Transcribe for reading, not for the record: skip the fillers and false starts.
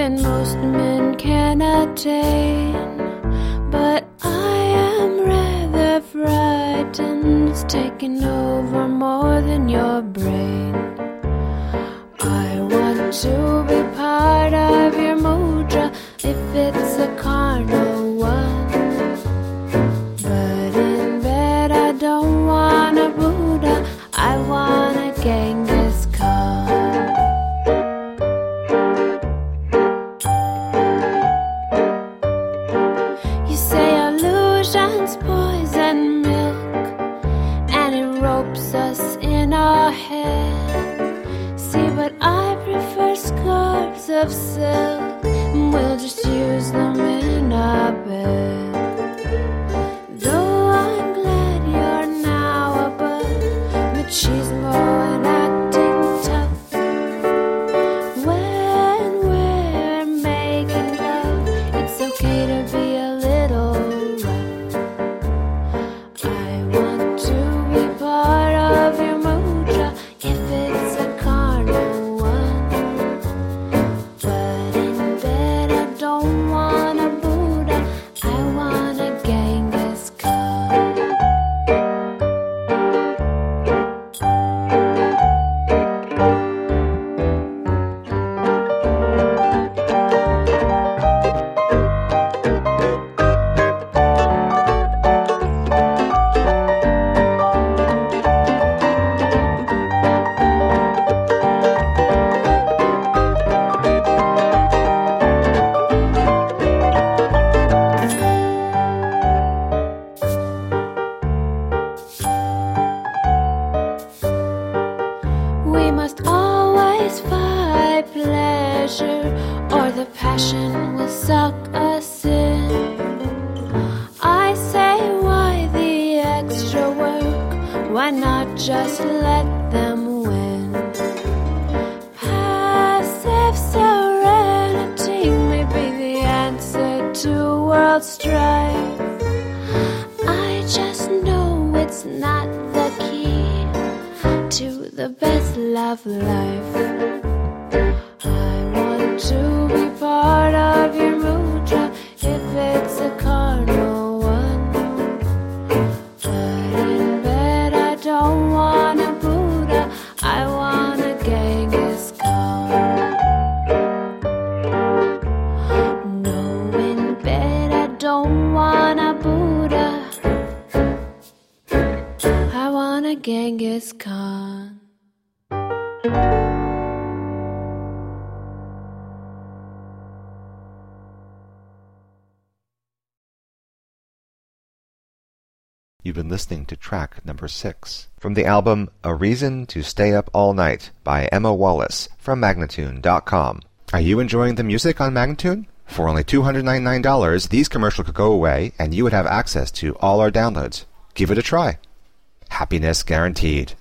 and most men can attain. But I am rather frightened, it's taking over more than your brain. I want to be part of your mudra if it's a carnal one. But in bed I don't want a Buddha, I want a Genghis Khan. You say illusions poison milk, and it ropes us in our head. See, but I prefer scarves of silk, and we'll just use them in our bed. Though I'm glad you're now above machismo and acting tough. When we're making love, it's okay to be a little rough. I want to be part of your mudra if it's a carnal one. But in bed I don't want a Buddha, I want a Genghis Khan. We must always fight pleasure, or the passion will suck us in. I say, why the extra work? Why not just let them win? Passive serenity may be the answer to world strife. I just know it's not the key to the best love life. I want to be part of your mudra if it's a carnal one. But in bed I don't want a Buddha, I want a Genghis Khan. No, in bed I don't want a Buddha, I want a Genghis Khan. You've been listening to track number 6 from the album A Reason to Stay Up All Night by Emma Wallace from Magnatune.com. Are you enjoying the music on Magnatune? For only $299, these commercials could go away and you would have access to all our downloads. Give it a try. Happiness guaranteed.